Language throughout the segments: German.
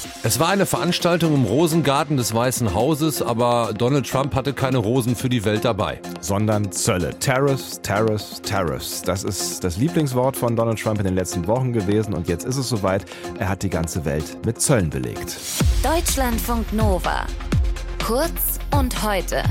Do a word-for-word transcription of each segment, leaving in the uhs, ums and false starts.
Es war eine Veranstaltung im Rosengarten des Weißen Hauses, aber Donald Trump hatte keine Rosen für die Welt dabei. Sondern Zölle. Tariffs, Tariffs, Tariffs. Das ist das Lieblingswort von Donald Trump in den letzten Wochen gewesen und jetzt ist es soweit. Er hat die ganze Welt mit Zöllen belegt. Deutschlandfunk Nova. Kurz und heute.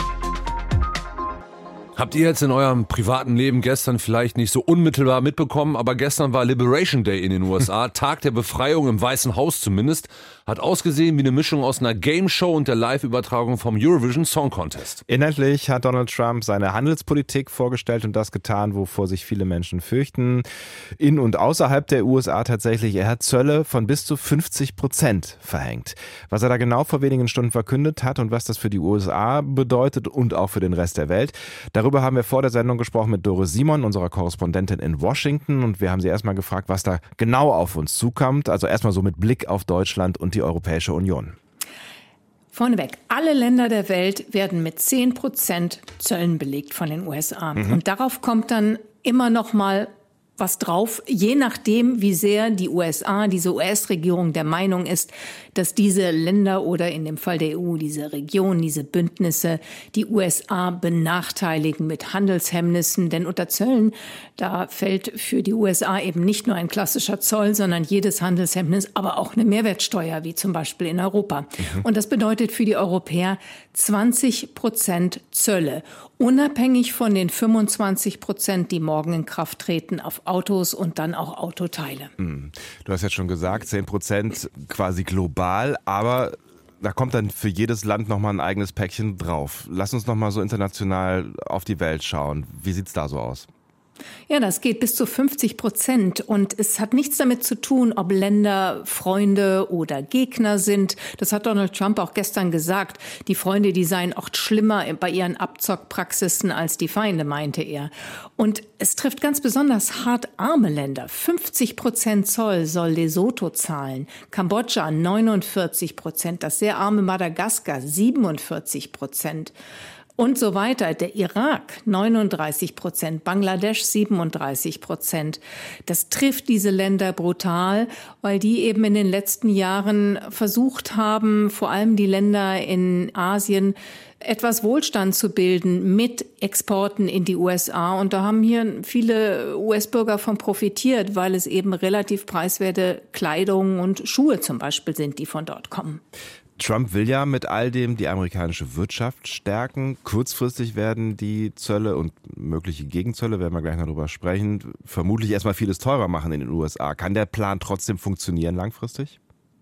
Habt ihr jetzt in eurem privaten Leben gestern vielleicht nicht so unmittelbar mitbekommen, aber gestern war Liberation Day in den U S A, Tag der Befreiung im Weißen Haus zumindest, hat ausgesehen wie eine Mischung aus einer Game-Show und der Live-Übertragung vom Eurovision Song Contest. Inhaltlich hat Donald Trump seine Handelspolitik vorgestellt und das getan, wovor sich viele Menschen fürchten. In und außerhalb der U S A tatsächlich. Er hat Zölle von bis zu fünfzig Prozent verhängt. Was er da genau vor wenigen Stunden verkündet hat und was das für die U S A bedeutet und auch für den Rest der Welt, darüber Darüber haben wir vor der Sendung gesprochen mit Doris Simon, unserer Korrespondentin in Washington. Und wir haben sie erstmal gefragt, was da genau auf uns zukommt. Also erstmal so mit Blick auf Deutschland und die Europäische Union. Vorneweg, alle Länder der Welt werden mit zehn Prozent Zöllen belegt von den U S A. Mhm. Und darauf kommt dann immer noch mal was drauf, je nachdem, wie sehr die U S A, diese U S-Regierung der Meinung ist, dass diese Länder oder in dem Fall der E U, diese Region, diese Bündnisse, die U S A benachteiligen mit Handelshemmnissen. Denn unter Zöllen, da fällt für die U S A eben nicht nur ein klassischer Zoll, sondern jedes Handelshemmnis, aber auch eine Mehrwertsteuer, wie zum Beispiel in Europa. Mhm. Und das bedeutet für die Europäer zwanzig Prozent Zölle, unabhängig von den fünfundzwanzig Prozent, die morgen in Kraft treten auf Autos und dann auch Autoteile. Du hast jetzt schon gesagt, zehn Prozent quasi global, aber da kommt dann für jedes Land nochmal ein eigenes Päckchen drauf. Lass uns nochmal so international auf die Welt schauen. Wie sieht's da so aus? Ja, das geht bis zu fünfzig Prozent und es hat nichts damit zu tun, ob Länder Freunde oder Gegner sind. Das hat Donald Trump auch gestern gesagt. Die Freunde, die seien auch schlimmer bei ihren Abzockpraxisen als die Feinde, meinte er. Und es trifft ganz besonders hart arme Länder. fünfzig Prozent Zoll soll Lesotho zahlen, Kambodscha neunundvierzig Prozent, das sehr arme Madagaskar siebenundvierzig Prozent. Und so weiter. Der Irak neununddreißig Prozent, Bangladesch siebenunddreißig Prozent. Das trifft diese Länder brutal, weil die eben in den letzten Jahren versucht haben, vor allem die Länder in Asien, etwas Wohlstand zu bilden mit Exporten in die U S A. Und da haben hier viele U S-Bürger von profitiert, weil es eben relativ preiswerte Kleidung und Schuhe zum Beispiel sind, die von dort kommen. Trump will ja mit all dem die amerikanische Wirtschaft stärken. Kurzfristig werden die Zölle und mögliche Gegenzölle, werden wir gleich noch drüber sprechen, vermutlich erstmal vieles teurer machen in den U S A. Kann der Plan trotzdem funktionieren langfristig?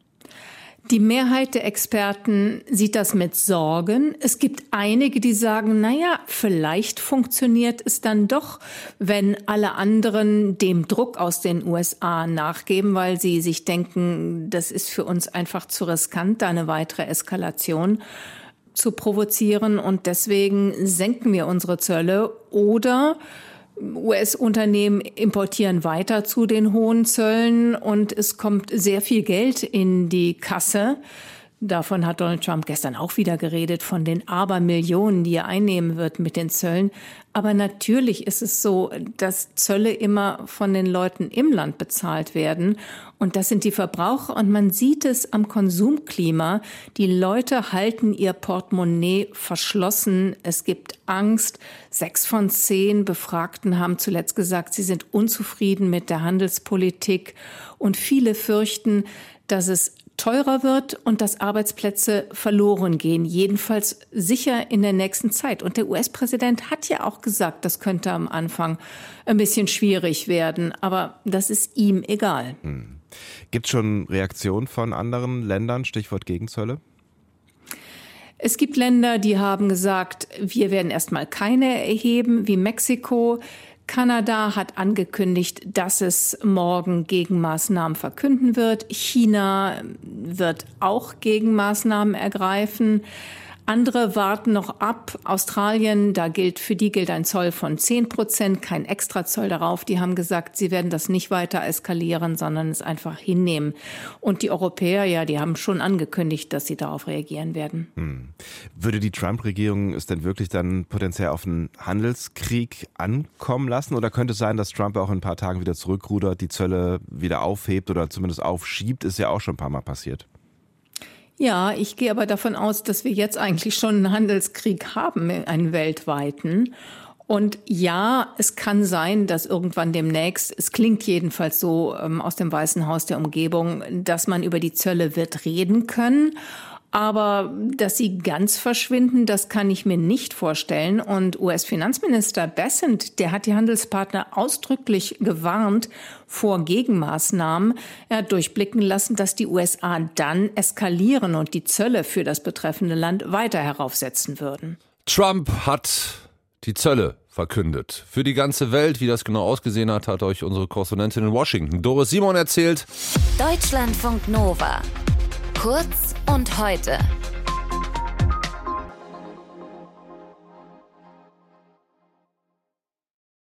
Die Mehrheit der Experten sieht das mit Sorgen. Es gibt einige, die sagen, naja, vielleicht funktioniert es dann doch, wenn alle anderen dem Druck aus den U S A nachgeben, weil sie sich denken, das ist für uns einfach zu riskant, da eine weitere Eskalation zu provozieren. Und deswegen senken wir unsere Zölle oder U S-Unternehmen importieren weiter zu den hohen Zöllen und es kommt sehr viel Geld in die Kasse. Davon hat Donald Trump gestern auch wieder geredet, von den Abermillionen, die er einnehmen wird mit den Zöllen. Aber natürlich ist es so, dass Zölle immer von den Leuten im Land bezahlt werden. Und das sind die Verbraucher. Und man sieht es am Konsumklima. Die Leute halten ihr Portemonnaie verschlossen. Es gibt Angst. Sechs von zehn Befragten haben zuletzt gesagt, sie sind unzufrieden mit der Handelspolitik. Und viele fürchten, dass es teurer wird und dass Arbeitsplätze verloren gehen, jedenfalls sicher in der nächsten Zeit. Und der U S-Präsident hat ja auch gesagt, das könnte am Anfang ein bisschen schwierig werden, aber das ist ihm egal. Hm. Gibt es schon Reaktionen von anderen Ländern, Stichwort Gegenzölle? Es gibt Länder, die haben gesagt, wir werden erstmal keine erheben, wie Mexiko. Kanada hat angekündigt, dass es morgen Gegenmaßnahmen verkünden wird. China wird auch Gegenmaßnahmen ergreifen. Andere warten noch ab. Australien, da gilt, für die gilt ein Zoll von zehn Prozent, kein Extrazoll darauf. Die haben gesagt, sie werden das nicht weiter eskalieren, sondern es einfach hinnehmen. Und die Europäer, ja, die haben schon angekündigt, dass sie darauf reagieren werden. Hm. Würde die Trump-Regierung es denn wirklich dann potenziell auf einen Handelskrieg ankommen lassen? Oder könnte es sein, dass Trump auch in ein paar Tagen wieder zurückrudert, die Zölle wieder aufhebt oder zumindest aufschiebt? Ist ja auch schon ein paar Mal passiert. Ja, ich gehe aber davon aus, dass wir jetzt eigentlich schon einen Handelskrieg haben, einen weltweiten. Und ja, es kann sein, dass irgendwann demnächst, es klingt jedenfalls so ähm, aus dem Weißen Haus der Umgebung, dass man über die Zölle wird reden können. Aber dass sie ganz verschwinden, das kann ich mir nicht vorstellen. Und U S-Finanzminister Bessent, der hat die Handelspartner ausdrücklich gewarnt vor Gegenmaßnahmen. Er hat durchblicken lassen, dass die U S A dann eskalieren und die Zölle für das betreffende Land weiter heraufsetzen würden. Trump hat die Zölle verkündet. Für die ganze Welt, wie das genau ausgesehen hat, hat euch unsere Korrespondentin in Washington, Doris Simon, erzählt. Deutschlandfunk Nova. Kurz und heute.